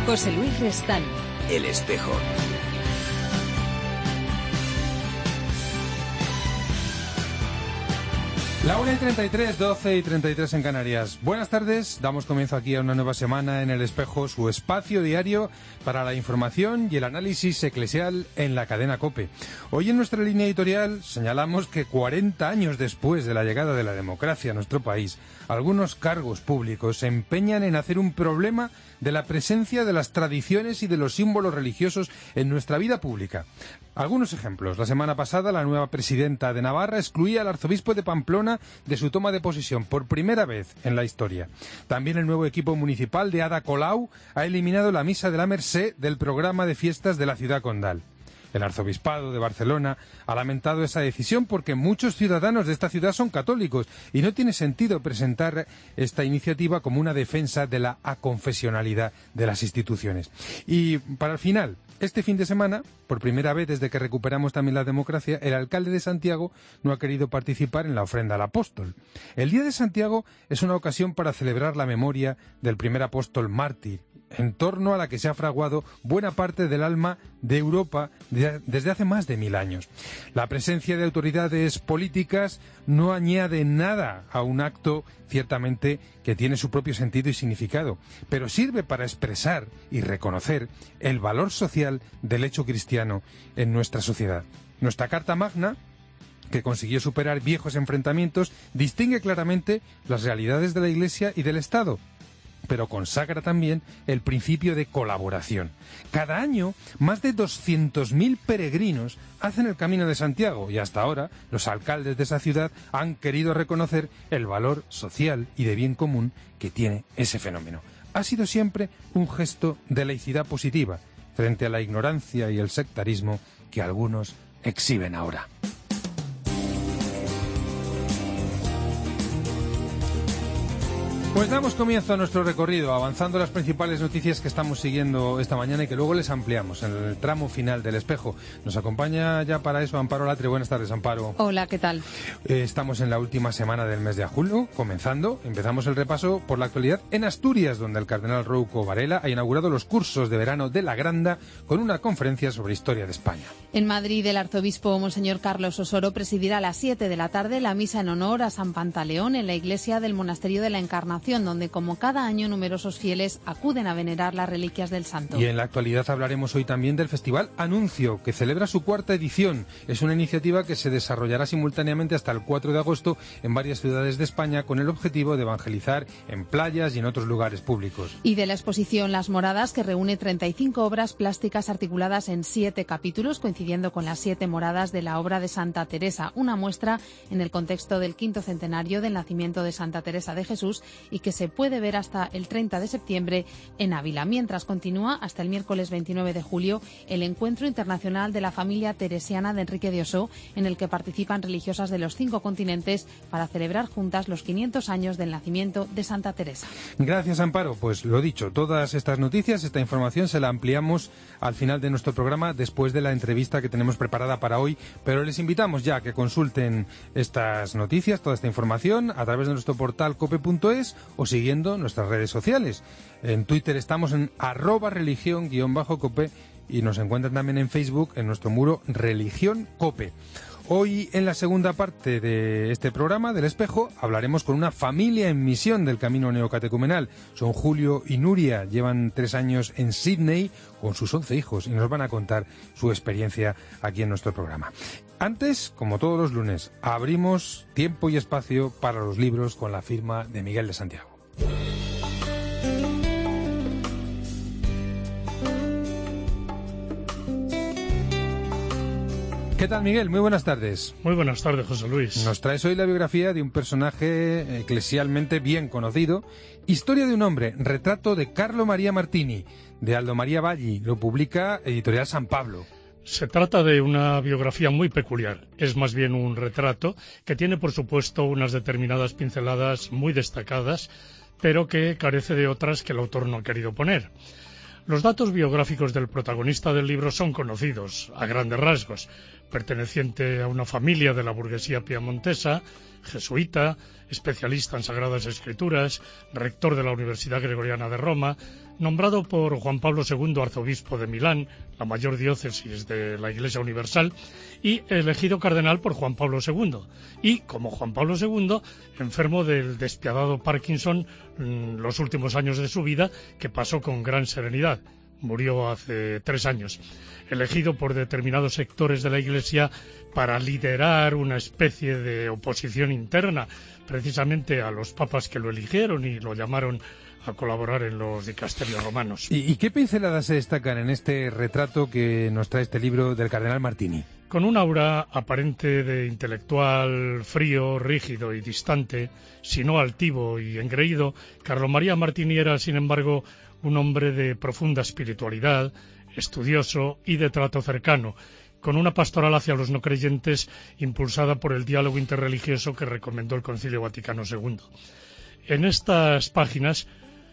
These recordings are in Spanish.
José Luis Restán. El Espejo. La 1:33, 12:33 en Canarias. Buenas tardes, damos comienzo aquí a una nueva semana en El Espejo, su espacio diario para la información y el análisis eclesial en la cadena COPE. Hoy en nuestra línea editorial señalamos que 40 años después de la llegada de la democracia a nuestro país, algunos cargos públicos se empeñan en hacer un problema de la presencia de las tradiciones y de los símbolos religiosos en nuestra vida pública. Algunos ejemplos. La semana pasada, la nueva presidenta de Navarra excluía al arzobispo de Pamplona de su toma de posesión por primera vez en la historia. También el nuevo equipo municipal de Ada Colau ha eliminado la misa de la Mercè del programa de fiestas de la ciudad condal. El arzobispado de Barcelona ha lamentado esa decisión porque muchos ciudadanos de esta ciudad son católicos y no tiene sentido presentar esta iniciativa como una defensa de la aconfesionalidad de las instituciones. Y para el final, este fin de semana, por primera vez desde que recuperamos también la democracia, el alcalde de Santiago no ha querido participar en la ofrenda al apóstol. El Día de Santiago es una ocasión para celebrar la memoria del primer apóstol mártir, en torno a la que se ha fraguado buena parte del alma de Europa desde hace más de 1000 años. La presencia de autoridades políticas no añade nada a un acto ciertamente que tiene su propio sentido y significado, pero sirve para expresar y reconocer el valor social del hecho cristiano en nuestra sociedad. Nuestra Carta Magna, que consiguió superar viejos enfrentamientos, distingue claramente las realidades de la Iglesia y del Estado, pero consagra también el principio de colaboración. Cada año, más de 200.000 peregrinos hacen el Camino de Santiago y hasta ahora los alcaldes de esa ciudad han querido reconocer el valor social y de bien común que tiene ese fenómeno. Ha sido siempre un gesto de laicidad positiva frente a la ignorancia y el sectarismo que algunos exhiben ahora. Pues damos comienzo a nuestro recorrido, avanzando las principales noticias que estamos siguiendo esta mañana y que luego les ampliamos en el tramo final del Espejo. Nos acompaña ya para eso Amparo Latre. Buenas tardes, Amparo. Hola, ¿qué tal? Estamos en la última semana del mes de julio, empezamos el repaso por la actualidad en Asturias, donde el cardenal Rouco Varela ha inaugurado los cursos de verano de la Granda con una conferencia sobre historia de España. En Madrid, el arzobispo Monseñor Carlos Osoro presidirá a las 7 de la tarde la misa en honor a San Pantaleón en la iglesia del Monasterio de la Encarnación, donde como cada año numerosos fieles acuden a venerar las reliquias del santo. Y en la actualidad hablaremos hoy también del Festival Anuncio, que celebra su 4ª edición. Es una iniciativa que se desarrollará simultáneamente hasta el 4 de agosto en varias ciudades de España con el objetivo de evangelizar en playas y en otros lugares públicos. Y de la exposición Las Moradas, que reúne 35 obras plásticas articuladas en 7 capítulos, coincidiendo con las 7 moradas de la obra de Santa Teresa, una muestra en el contexto del 5º centenario del nacimiento de Santa Teresa de Jesús y que se puede ver hasta el 30 de septiembre en Ávila, mientras continúa hasta el miércoles 29 de julio el Encuentro Internacional de la Familia Teresiana de Enrique de Ossó, en el que participan religiosas de los 5 continentes para celebrar juntas los 500 años del nacimiento de Santa Teresa. Gracias, Amparo. Pues lo dicho, todas estas noticias, esta información se la ampliamos al final de nuestro programa después de la entrevista que tenemos preparada para hoy, pero les invitamos ya a que consulten estas noticias, toda esta información a través de nuestro portal cope.es o siguiendo nuestras redes sociales. En Twitter estamos en @religión_cope y nos encuentran también en Facebook en nuestro muro Religión Cope. Hoy, en la segunda parte de este programa del Espejo, hablaremos con una familia en misión del camino neocatecumenal. Son Julio y Nuria, llevan 3 años en Sydney con sus 11 hijos y nos van a contar su experiencia aquí en nuestro programa. Antes, como todos los lunes, abrimos tiempo y espacio para los libros con la firma de Miguel de Santiago. ¿Qué tal, Miguel? Muy buenas tardes. Muy buenas tardes, José Luis. Nos traes hoy la biografía de un personaje eclesialmente bien conocido. Historia de un hombre, retrato de Carlo María Martini, de Aldo María Baggi. Lo publica Editorial San Pablo. Se trata de una biografía muy peculiar. Es más bien un retrato que tiene, por supuesto, unas determinadas pinceladas muy destacadas, pero que carece de otras que el autor no ha querido poner. Los datos biográficos del protagonista del libro son conocidos, a grandes rasgos, perteneciente a una familia de la burguesía piamontesa, jesuita, especialista en Sagradas Escrituras, rector de la Universidad Gregoriana de Roma, nombrado por Juan Pablo II arzobispo de Milán, la mayor diócesis de la Iglesia Universal, y elegido cardenal por Juan Pablo II. Y, como Juan Pablo II, enfermo del despiadado Parkinson los últimos años de su vida, que pasó con gran serenidad. Murió hace 3 años, elegido por determinados sectores de la Iglesia para liderar una especie de oposición interna, precisamente a los papas que lo eligieron y lo llamaron a colaborar en los dicasterios romanos. ¿Y qué pinceladas se destacan en este retrato que nos trae este libro del cardenal Martini? Con un aura aparente de intelectual frío, rígido y distante, si no altivo y engreído, Carlo Maria Martini era, sin embargo, un hombre de profunda espiritualidad, estudioso y de trato cercano, con una pastoral hacia los no creyentes impulsada por el diálogo interreligioso que recomendó el Concilio Vaticano II. En estas páginas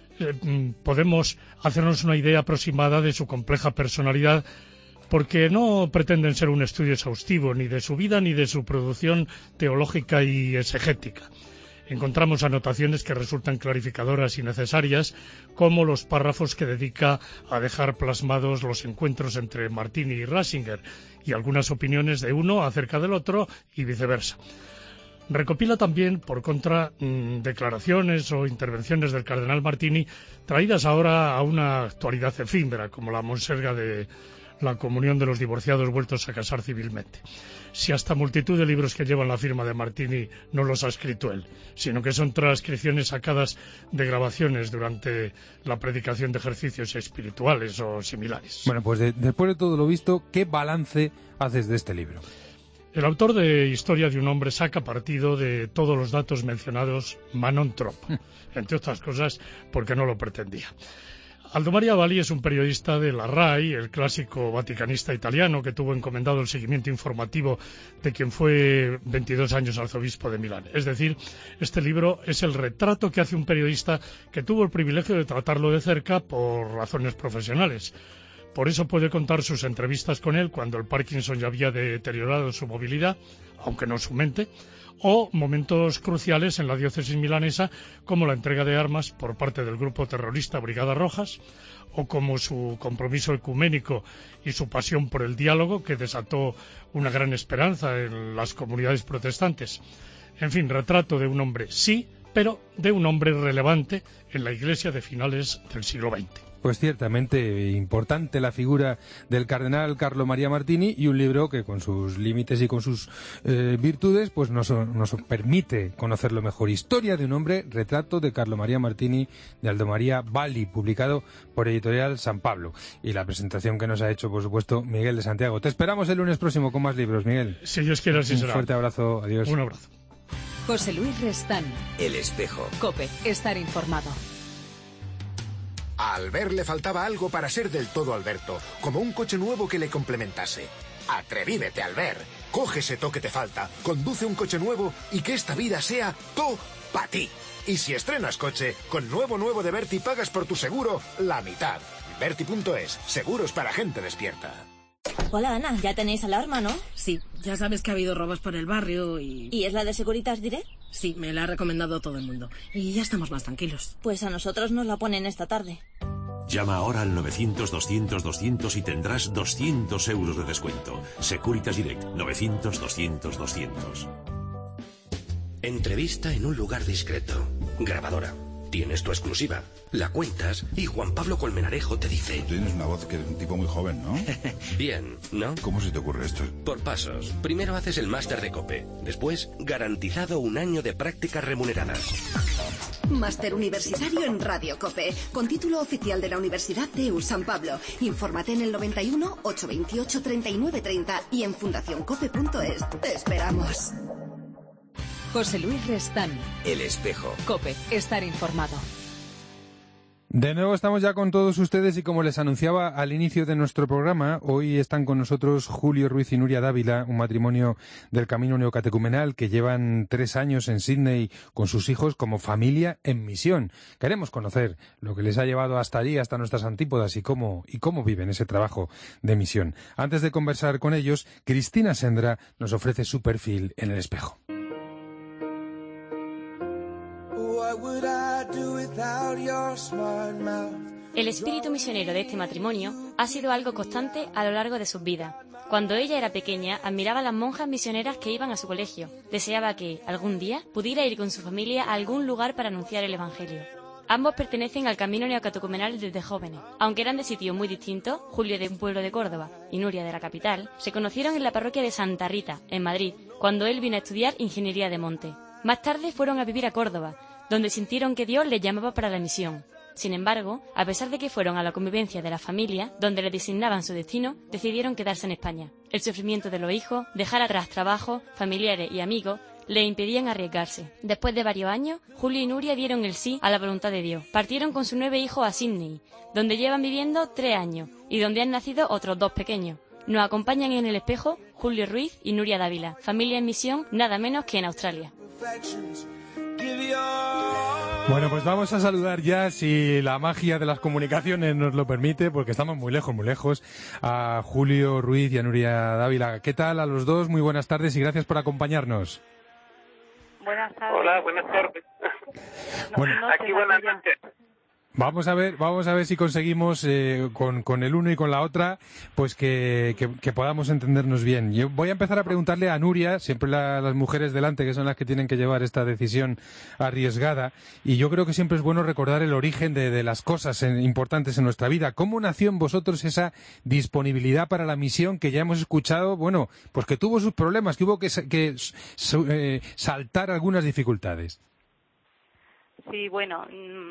podemos hacernos una idea aproximada de su compleja personalidad, porque no pretenden ser un estudio exhaustivo ni de su vida ni de su producción teológica y exegética. Encontramos anotaciones que resultan clarificadoras y necesarias, como los párrafos que dedica a dejar plasmados los encuentros entre Martini y Ratzinger, y algunas opiniones de uno acerca del otro y viceversa. Recopila también, por contra, declaraciones o intervenciones del cardenal Martini traídas ahora a una actualidad efímera, como la monserga de la comunión de los divorciados vueltos a casar civilmente. Si hasta multitud de libros que llevan la firma de Martini no los ha escrito él, sino que son transcripciones sacadas de grabaciones durante la predicación de ejercicios espirituales o similares. Bueno, pues después de todo lo visto, ¿qué balance haces de este libro? El autor de Historia de un hombre saca partido de todos los datos mencionados Manon Trop, entre otras cosas porque no lo pretendía. Aldo Maria Valli es un periodista de la RAI, el clásico vaticanista italiano que tuvo encomendado el seguimiento informativo de quien fue 22 años arzobispo de Milán. Es decir, este libro es el retrato que hace un periodista que tuvo el privilegio de tratarlo de cerca por razones profesionales. Por eso puede contar sus entrevistas con él cuando el Parkinson ya había deteriorado su movilidad, aunque no su mente, o momentos cruciales en la diócesis milanesa, como la entrega de armas por parte del grupo terrorista Brigadas Rojas, o como su compromiso ecuménico y su pasión por el diálogo, que desató una gran esperanza en las comunidades protestantes. En fin, retrato de un hombre, sí, pero de un hombre relevante en la Iglesia de finales del siglo XX. Pues ciertamente importante la figura del cardenal Carlo Maria Martini, y un libro que con sus límites y con sus virtudes pues nos permite conocerlo mejor. Historia de un hombre, retrato de Carlo Maria Martini, de Aldo Maria Valli, publicado por Editorial San Pablo. Y la presentación que nos ha hecho, por supuesto, Miguel de Santiago. Te esperamos el lunes próximo con más libros, Miguel. Si Dios quiere, así será. Un fuerte abrazo, adiós. Un abrazo. José Luis Restán. El Espejo. COPE. Estar informado. A Albert le faltaba algo para ser del todo Alberto, como un coche nuevo que le complementase. Atrevívete, Albert. Coge ese toque que te falta, conduce un coche nuevo y que esta vida sea todo para ti. Y si estrenas coche, con nuevo de Berti pagas por tu seguro la mitad. Berti.es, seguros para gente despierta. Hola, Ana, ya tenéis alarma, ¿no? Sí, ya sabes que ha habido robos por el barrio y... ¿Y es la de Securitas Direct? Sí, me la ha recomendado todo el mundo. Y ya estamos más tranquilos. Pues a nosotros nos la ponen esta tarde. Llama ahora al 900-200-200 y tendrás 200 euros de descuento. Securitas Direct, 900-200-200. Entrevista en un lugar discreto. Grabadora. Tienes tu exclusiva. La cuentas y Juan Pablo Colmenarejo te dice... Tienes una voz que eres un tipo muy joven, ¿no? Bien, ¿no? ¿Cómo se te ocurre esto? Por pasos. Primero haces el máster de COPE. Después, garantizado 1 año de prácticas remuneradas. Máster universitario en Radio COPE, con título oficial de la Universidad CEU San Pablo. Infórmate en el 91 828 3930 y en fundacioncope.es. Te esperamos. José Luis Restán. El Espejo. COPE. Estar informado. De nuevo estamos ya con todos ustedes y como les anunciaba al inicio de nuestro programa, hoy están con nosotros Julio Ruiz y Nuria Dávila, un matrimonio del Camino Neocatecumenal que llevan 3 años en Sydney con sus hijos como familia en misión. Queremos conocer lo que les ha llevado hasta allí, hasta nuestras antípodas y cómo viven ese trabajo de misión. Antes de conversar con ellos, Cristina Sendra nos ofrece su perfil en el espejo. El espíritu misionero de este matrimonio ha sido algo constante a lo largo de sus vidas. Cuando ella era pequeña, admiraba a las monjas misioneras que iban a su colegio. Deseaba que, algún día, pudiera ir con su familia a algún lugar para anunciar el Evangelio. Ambos pertenecen al Camino Neocatecumenal desde jóvenes. Aunque eran de sitios muy distintos, Julio de un pueblo de Córdoba y Nuria de la capital, se conocieron en la parroquia de Santa Rita, en Madrid, cuando él vino a estudiar Ingeniería de Monte. Más tarde fueron a vivir a Córdoba, donde sintieron que Dios les llamaba para la misión. Sin embargo, a pesar de que fueron a la convivencia de la familia, donde les designaban su destino, decidieron quedarse en España. El sufrimiento de los hijos, dejar atrás trabajo, familiares y amigos, le impedían arriesgarse. Después de varios años, Julio y Nuria dieron el sí a la voluntad de Dios. Partieron con sus 9 hijos a Sydney, donde llevan viviendo 3 años y donde han nacido otros 2 pequeños. Nos acompañan en el espejo Julio Ruiz y Nuria Dávila, familia en misión nada menos que en Australia. Bueno, pues vamos a saludar ya, si la magia de las comunicaciones nos lo permite, porque estamos muy lejos, a Julio Ruiz y a Nuria Dávila. ¿Qué tal a los dos? Muy buenas tardes y gracias por acompañarnos. Buenas tardes. Hola, buenas tardes. Bueno, aquí buenas noches. Vamos a ver si conseguimos con el uno y con la otra, pues que podamos entendernos bien. Yo voy a empezar a preguntarle a Nuria, siempre las mujeres delante, que son las que tienen que llevar esta decisión arriesgada, y yo creo que siempre es bueno recordar el origen de las cosas importantes en nuestra vida. ¿Cómo nació en vosotros esa disponibilidad para la misión que ya hemos escuchado? Bueno, pues que tuvo sus problemas, que hubo que saltar algunas dificultades. Sí, bueno,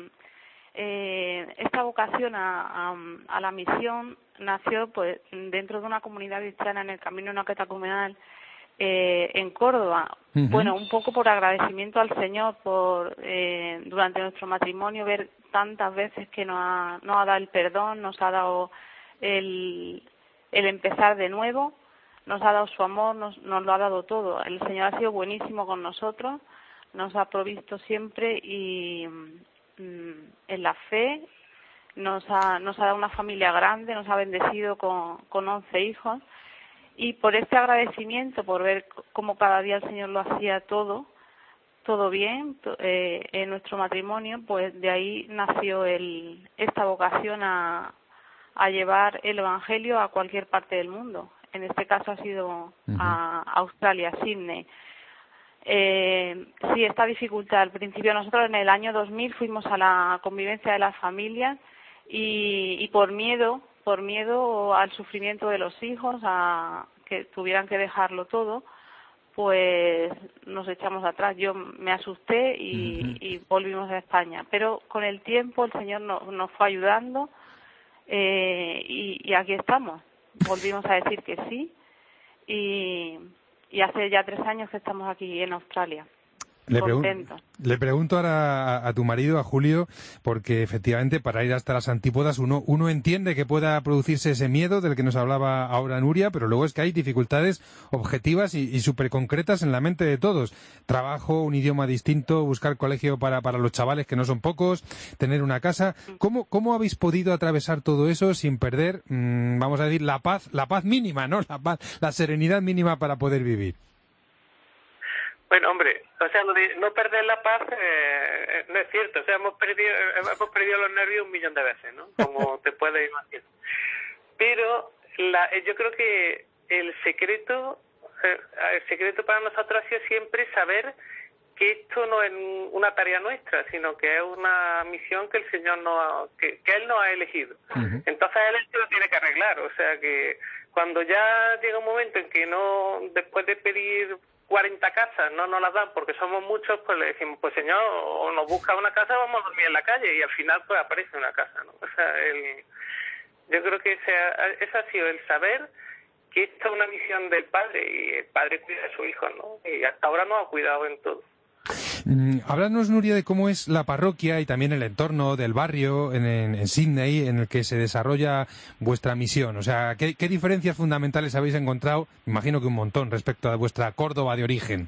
esta vocación a la misión nació pues dentro de una comunidad cristiana en el Camino Neocatecumenal en Córdoba. Uh-huh. Bueno, un poco por agradecimiento al Señor por durante nuestro matrimonio ver tantas veces que nos ha dado el perdón, nos ha dado el empezar de nuevo, nos ha dado su amor, nos lo ha dado todo. El Señor ha sido buenísimo con nosotros, nos ha provisto siempre y en la fe, nos ha dado una familia grande, nos ha bendecido con 11 hijos, y por este agradecimiento, por ver cómo cada día el Señor lo hacía todo bien en nuestro matrimonio, pues de ahí nació esta vocación a llevar el Evangelio a cualquier parte del mundo. En este caso ha sido a Australia, Sydney. Sí, esta dificultad. Al principio nosotros en el año 2000 fuimos a la convivencia de las familias y por miedo al sufrimiento de los hijos, a que tuvieran que dejarlo todo, pues nos echamos atrás. Yo me asusté y volvimos a España. Pero con el tiempo el Señor nos fue ayudando y aquí estamos. Volvimos a decir que sí y hace ya 3 años que estamos aquí en Australia. Le pregunto ahora a tu marido, a Julio, porque efectivamente para ir hasta las antípodas uno entiende que pueda producirse ese miedo del que nos hablaba ahora Nuria, pero luego es que hay dificultades objetivas y súper concretas en la mente de todos. Trabajo, un idioma distinto, buscar colegio para los chavales, que no son pocos, tener una casa. ¿Cómo habéis podido atravesar todo eso sin perder, vamos a decir, la paz mínima, ¿no? La serenidad mínima para poder vivir? Bueno, hombre, o sea, lo de no perder la paz no es cierto. O sea, hemos perdido los nervios 1.000.000 de veces, ¿no? Como te puedes imaginar. Pero yo creo que el secreto para nosotros ha sido siempre saber que esto no es una tarea nuestra, sino que es una misión que el Señor que Él nos ha elegido. Uh-huh. Entonces Él lo tiene que arreglar. O sea, que cuando ya llega un momento en que después de pedir 40 casas no nos las dan porque somos muchos, pues le decimos, pues Señor, o nos busca una casa o vamos a dormir en la calle, y al final pues aparece una casa, ¿no? O sea, yo creo que ese ha sido el saber que esta es una misión del Padre, y el Padre cuida a su Hijo, ¿no? Y hasta ahora nos ha cuidado en todo. Háblanos, Nuria, de cómo es la parroquia y también el entorno del barrio en Sydney en el que se desarrolla vuestra misión. O sea, ¿qué diferencias fundamentales habéis encontrado? Imagino que un montón respecto a vuestra Córdoba de origen.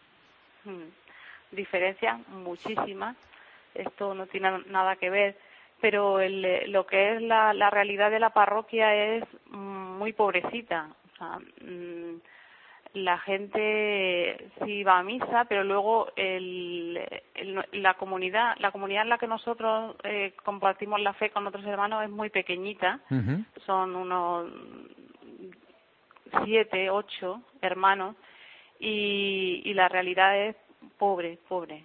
Diferencias muchísimas. Esto no tiene nada que ver, pero lo que es la realidad de la parroquia es muy pobrecita. O sea, la gente sí va a misa, pero luego la comunidad en la que nosotros compartimos la fe con otros hermanos es muy pequeñita. Uh-huh. Son unos 7, 8 hermanos y la realidad es pobre.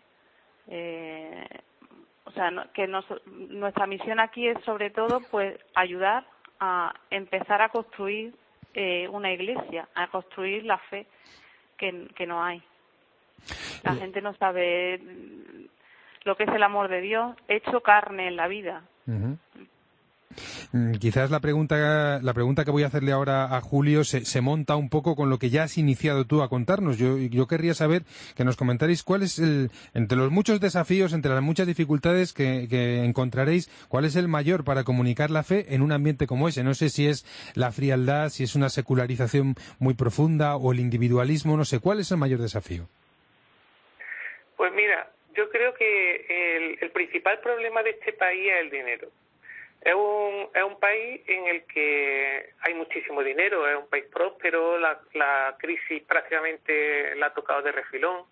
O sea, nuestra misión aquí es sobre todo pues ayudar a empezar a construir una iglesia, a construir la fe que no hay. La gente no sabe lo que es el amor de Dios hecho carne en la vida. Uh-huh. Quizás la pregunta que voy a hacerle ahora a Julio se monta un poco con lo que ya has iniciado tú a contarnos. Yo querría saber que nos comentaréis cuál es entre los muchos desafíos, entre las muchas dificultades que encontraréis, cuál es el mayor para comunicar la fe en un ambiente como ese. No sé si es la frialdad, si es una secularización muy profunda o el individualismo, no sé. ¿Cuál es el mayor desafío? Pues mira, yo creo que el principal problema de este país es el dinero. Es un país en el que hay muchísimo dinero, es un país próspero, la crisis prácticamente la ha tocado de refilón.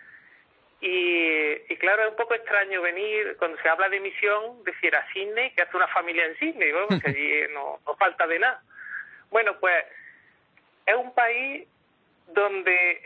Y claro, es un poco extraño venir, cuando se habla de misión, decir a Sydney, que hace una familia en Sydney, ¿no? Porque allí no falta de nada. Bueno, pues es un país donde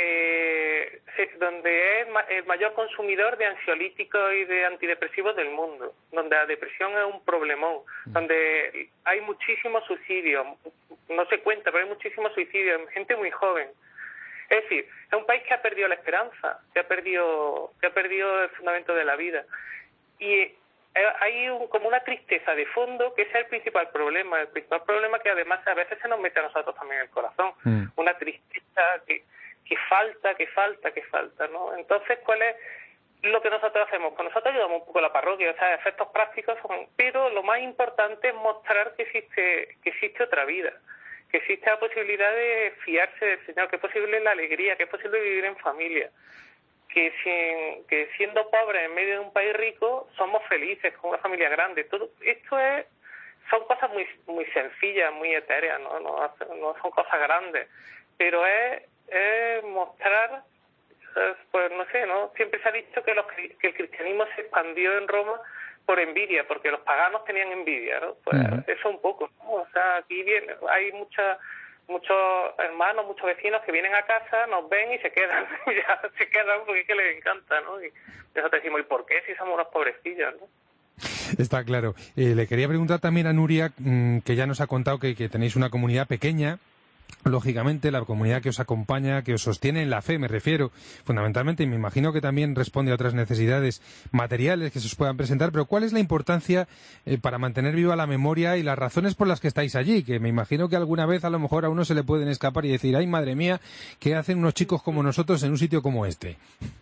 es el mayor consumidor de ansiolíticos y de antidepresivos del mundo, donde la depresión es un problemón, donde hay muchísimos suicidios, no se cuenta, pero hay muchísimos suicidios, gente muy joven. Es decir, es un país que ha perdido la esperanza, que ha perdido el fundamento de la vida. Y hay como una tristeza de fondo, que ese es el principal problema que además a veces se nos mete a nosotros también en el corazón. Una tristeza que falta, ¿no? Entonces, ¿cuál es lo que nosotros hacemos? Pues nosotros ayudamos un poco a la parroquia, o sea, efectos prácticos pero lo más importante es mostrar que existe otra vida, que existe la posibilidad de fiarse del Señor, que es posible la alegría, que es posible vivir en familia, que siendo pobres en medio de un país rico somos felices con una familia grande. Todo esto son cosas muy muy sencillas, muy etéreas, no son cosas grandes, pero es mostrar, pues no sé, ¿no? Siempre se ha dicho que el cristianismo se expandió en Roma por envidia, porque los paganos tenían envidia, ¿no? Pues eso un poco, ¿no? O sea, aquí hay muchos hermanos, muchos vecinos que vienen a casa, nos ven y se quedan, porque es que les encanta, ¿no? Y nosotros decimos, ¿y por qué si somos unos pobrecillos, no? Está claro. Le quería preguntar también a Nuria, que ya nos ha contado que tenéis una comunidad pequeña. Lógicamente, la comunidad que os acompaña, que os sostiene en la fe, me refiero, fundamentalmente, y me imagino que también responde a otras necesidades materiales que se os puedan presentar, pero ¿cuál es la importancia para mantener viva la memoria y las razones por las que estáis allí? Que me imagino que alguna vez a lo mejor a uno se le pueden escapar y decir, ¡ay, madre mía!, ¿qué hacen unos chicos como nosotros en un sitio como este?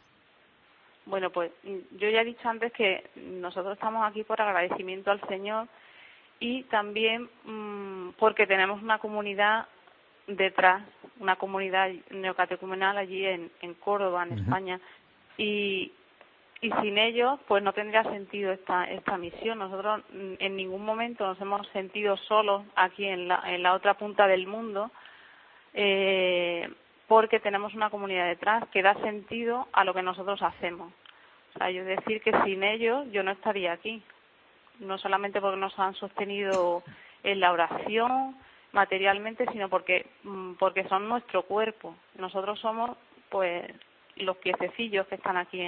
Bueno, pues yo ya he dicho antes que nosotros estamos aquí por agradecimiento al Señor y también porque tenemos una comunidad detrás, una comunidad neocatecumenal allí en Córdoba, en España, y sin ellos pues no tendría sentido esta misión. Nosotros en ningún momento nos hemos sentido solos aquí en la otra punta del mundo, porque tenemos una comunidad detrás que da sentido a lo que nosotros hacemos. O sea, yo decir que sin ellos yo no estaría aquí, no solamente porque nos han sostenido en la oración, materialmente, sino porque son nuestro cuerpo. Nosotros somos pues los piececillos que están aquí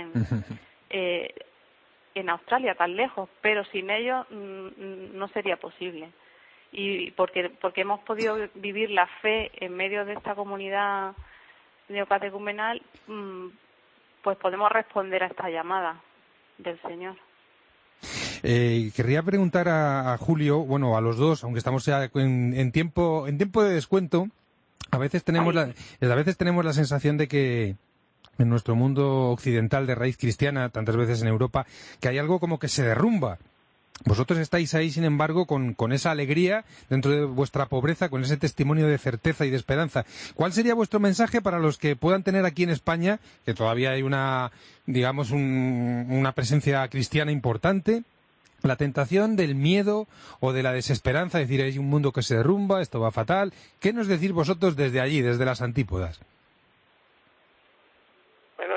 en Australia, tan lejos, pero sin ellos no sería posible. Y porque hemos podido vivir la fe en medio de esta comunidad neocatecumenal, pues podemos responder a esta llamada del Señor. Querría preguntar a Julio, bueno, a los dos, aunque estamos ya en tiempo de descuento, a veces tenemos la sensación de que en nuestro mundo occidental de raíz cristiana, tantas veces en Europa, que hay algo como que se derrumba. Vosotros estáis ahí, sin embargo, con esa alegría dentro de vuestra pobreza, con ese testimonio de certeza y de esperanza. ¿Cuál sería vuestro mensaje para los que puedan tener aquí en España, que todavía hay una presencia cristiana importante, la tentación del miedo o de la desesperanza, es decir, hay un mundo que se derrumba, esto va fatal? ¿Qué nos decís vosotros desde allí, desde las antípodas? Bueno,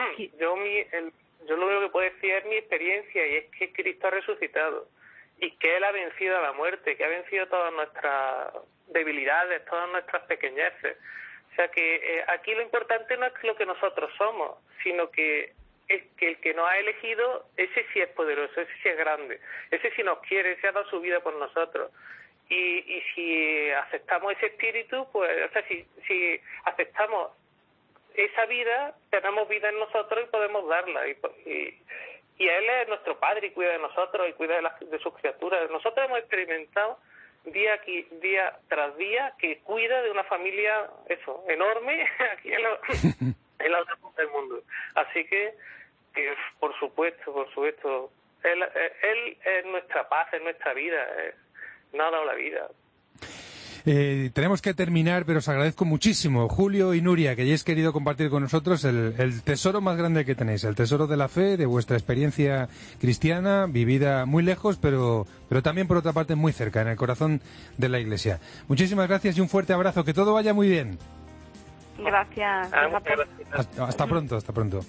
yo lo único que puedo decir es mi experiencia, y es que Cristo ha resucitado y que Él ha vencido a la muerte, que ha vencido todas nuestras debilidades, todas nuestras pequeñeces. O sea que aquí lo importante no es lo que nosotros somos, sino que el que nos ha elegido, ese sí es poderoso, ese sí es grande, ese sí nos quiere, ese ha dado su vida por nosotros. Y si aceptamos ese espíritu, pues, o sea, si aceptamos esa vida, tenemos vida en nosotros y podemos darla. Y Él es nuestro Padre y cuida de nosotros y cuida de sus criaturas. Nosotros hemos experimentado día tras día que cuida de una familia, enorme, aquí en la otra punta del mundo. Así que por supuesto, Él es nuestra paz, es nuestra vida, nos ha dado la vida. Tenemos que terminar, pero os agradezco muchísimo, Julio y Nuria, que hayáis querido compartir con nosotros el tesoro más grande que tenéis, el tesoro de la fe, de vuestra experiencia cristiana, vivida muy lejos, pero también, por otra parte, muy cerca, en el corazón de la Iglesia. Muchísimas gracias y un fuerte abrazo, que todo vaya muy bien. Gracias. Hasta pronto.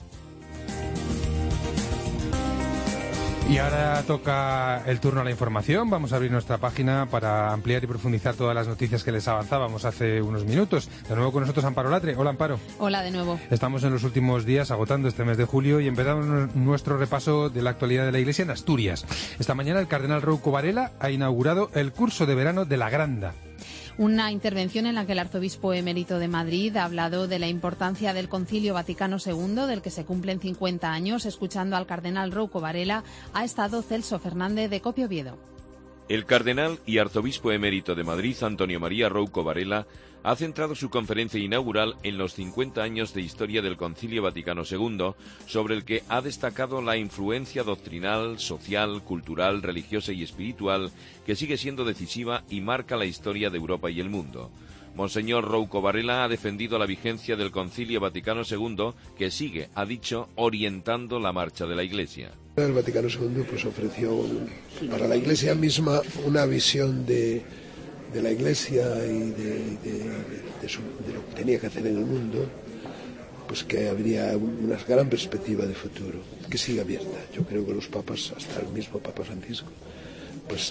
Y ahora toca el turno a la información. Vamos a abrir nuestra página para ampliar y profundizar todas las noticias que les avanzábamos hace unos minutos. De nuevo con nosotros Amparo Latre. Hola, Amparo. Hola de nuevo. Estamos en los últimos días agotando este mes de julio y empezamos nuestro repaso de la actualidad de la Iglesia en Asturias. Esta mañana el cardenal Rouco Varela ha inaugurado el curso de verano de la Granda. Una intervención en la que el arzobispo emérito de Madrid ha hablado de la importancia del Concilio Vaticano II, del que se cumplen 50 años. Escuchando al cardenal Rouco Varela, ha estado Celso Fernández de Copio Oviedo. El cardenal y arzobispo emérito de Madrid, Antonio María Rouco Varela, ha centrado su conferencia inaugural en los 50 años de historia del Concilio Vaticano II, sobre el que ha destacado la influencia doctrinal, social, cultural, religiosa y espiritual que sigue siendo decisiva y marca la historia de Europa y el mundo. Monseñor Rouco Varela ha defendido la vigencia del Concilio Vaticano II, que sigue, ha dicho, orientando la marcha de la Iglesia. El Vaticano II ofreció para la Iglesia misma una visión de la Iglesia y de lo que tenía que hacer en el mundo, pues que habría una gran perspectiva de futuro, que sigue abierta. Yo creo que los papas, hasta el mismo Papa Francisco, pues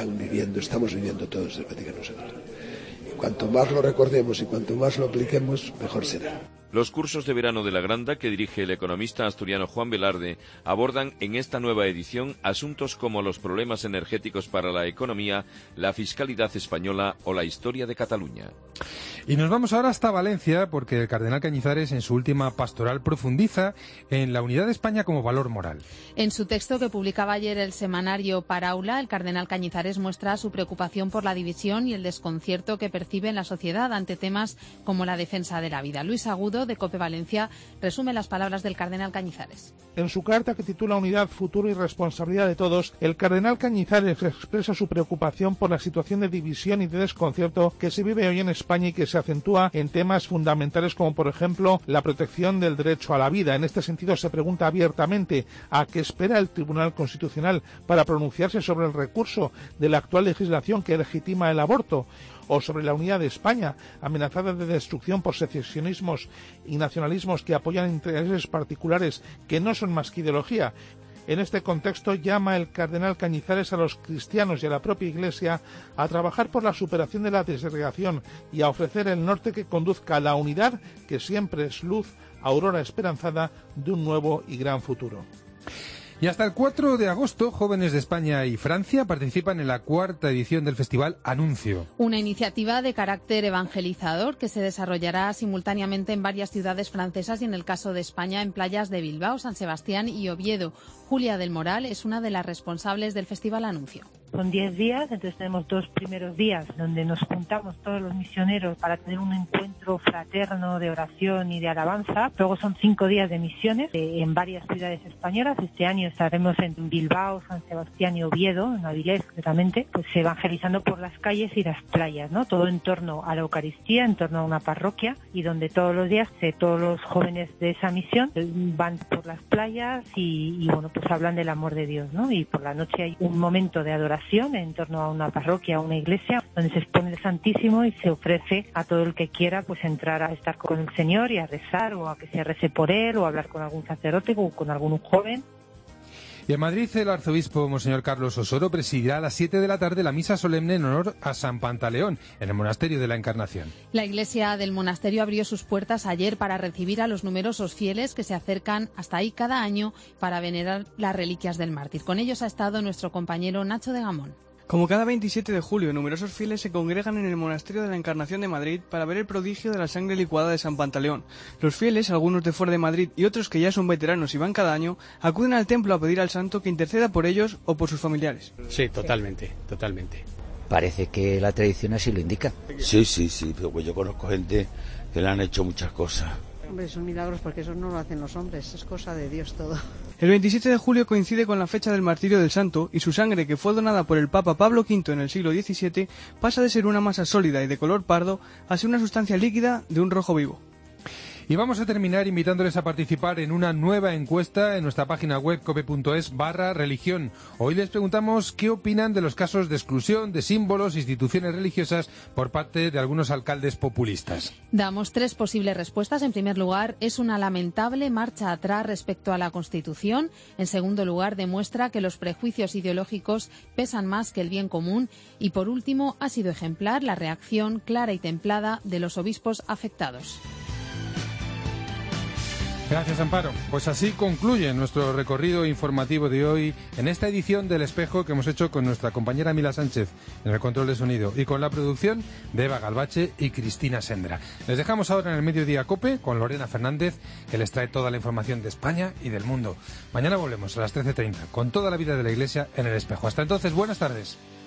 estamos viviendo todos del Vaticano II. Y cuanto más lo recordemos y cuanto más lo apliquemos, mejor será. Los cursos de verano de la Granda, que dirige el economista asturiano Juan Velarde, abordan en esta nueva edición asuntos como los problemas energéticos para la economía, la fiscalidad española o la historia de Cataluña. Y nos vamos ahora hasta Valencia, porque el cardenal Cañizares, en su última pastoral, profundiza en la unidad de España como valor moral. En su texto que publicaba ayer el semanario Paraula, el cardenal Cañizares muestra su preocupación por la división y el desconcierto que percibe en la sociedad ante temas como la defensa de la vida. Luis Agudo, de COPE Valencia, resume las palabras del cardenal Cañizares. En su carta, que titula Unidad, Futuro y Responsabilidad de Todos, el cardenal Cañizares expresa su preocupación por la situación de división y de desconcierto que se vive hoy en España y que se acentúa en temas fundamentales como, por ejemplo, la protección del derecho a la vida. En este sentido, se pregunta abiertamente a qué espera el Tribunal Constitucional para pronunciarse sobre el recurso de la actual legislación que legitima el aborto, o sobre la unidad de España, amenazada de destrucción por secesionismos y nacionalismos que apoyan intereses particulares que no son más que ideología. En este contexto llama el cardenal Cañizares a los cristianos y a la propia Iglesia a trabajar por la superación de la desagregación y a ofrecer el norte que conduzca a la unidad, que siempre es luz, aurora esperanzada de un nuevo y gran futuro. Y hasta el 4 de agosto, jóvenes de España y Francia participan en la 4ª edición del festival Anuncio. Una iniciativa de carácter evangelizador que se desarrollará simultáneamente en varias ciudades francesas y, en el caso de España, en playas de Bilbao, San Sebastián y Oviedo. Julia del Moral es una de las responsables del festival Anuncio. Son 10 días, entonces tenemos 2 primeros días donde nos juntamos todos los misioneros para tener un encuentro fraterno de oración y de alabanza. Luego son 5 días de misiones en varias ciudades españolas. Este año estaremos en Bilbao, San Sebastián y Oviedo, en Avilés, concretamente, pues evangelizando por las calles y las playas, ¿no? Todo en torno a la Eucaristía, en torno a una parroquia, y donde todos los días todos los jóvenes de esa misión van por las playas y bueno, pues hablan del amor de Dios, ¿no? Y por la noche hay un momento de adoración en torno a una parroquia, a una iglesia, donde se expone el Santísimo y se ofrece a todo el que quiera pues entrar a estar con el Señor y a rezar, o a que se rece por él, o a hablar con algún sacerdote o con algún joven. Y en Madrid el arzobispo Monseñor Carlos Osoro presidirá a las 7 de la tarde la misa solemne en honor a San Pantaleón, en el Monasterio de la Encarnación. La iglesia del monasterio abrió sus puertas ayer para recibir a los numerosos fieles que se acercan hasta ahí cada año para venerar las reliquias del mártir. Con ellos ha estado nuestro compañero Nacho de Gamón. Como cada 27 de julio, numerosos fieles se congregan en el Monasterio de la Encarnación de Madrid para ver el prodigio de la sangre licuada de San Pantaleón. Los fieles, algunos de fuera de Madrid y otros que ya son veteranos y van cada año, acuden al templo a pedir al santo que interceda por ellos o por sus familiares. Sí, totalmente. Parece que la tradición así lo indica. Sí, pero pues yo conozco gente que le han hecho muchas cosas. Hombre, son milagros porque eso no lo hacen los hombres, es cosa de Dios todo. El 27 de julio coincide con la fecha del martirio del santo y su sangre, que fue donada por el Papa Pablo V en el siglo XVII, pasa de ser una masa sólida y de color pardo a ser una sustancia líquida de un rojo vivo. Y vamos a terminar invitándoles a participar en una nueva encuesta en nuestra página web cope.es/religión. Hoy les preguntamos qué opinan de los casos de exclusión de símbolos e instituciones religiosas por parte de algunos alcaldes populistas. Damos 3 posibles respuestas. En primer lugar, es una lamentable marcha atrás respecto a la Constitución. En segundo lugar, demuestra que los prejuicios ideológicos pesan más que el bien común. Y por último, ha sido ejemplar la reacción clara y templada de los obispos afectados. Gracias, Amparo. Pues así concluye nuestro recorrido informativo de hoy en esta edición del Espejo que hemos hecho con nuestra compañera Mila Sánchez en el control de sonido y con la producción de Eva Galvache y Cristina Sendra. Les dejamos ahora en el Mediodía Cope con Lorena Fernández, que les trae toda la información de España y del mundo. Mañana volvemos a las 13:30 con toda la vida de la Iglesia en el Espejo. Hasta entonces, buenas tardes.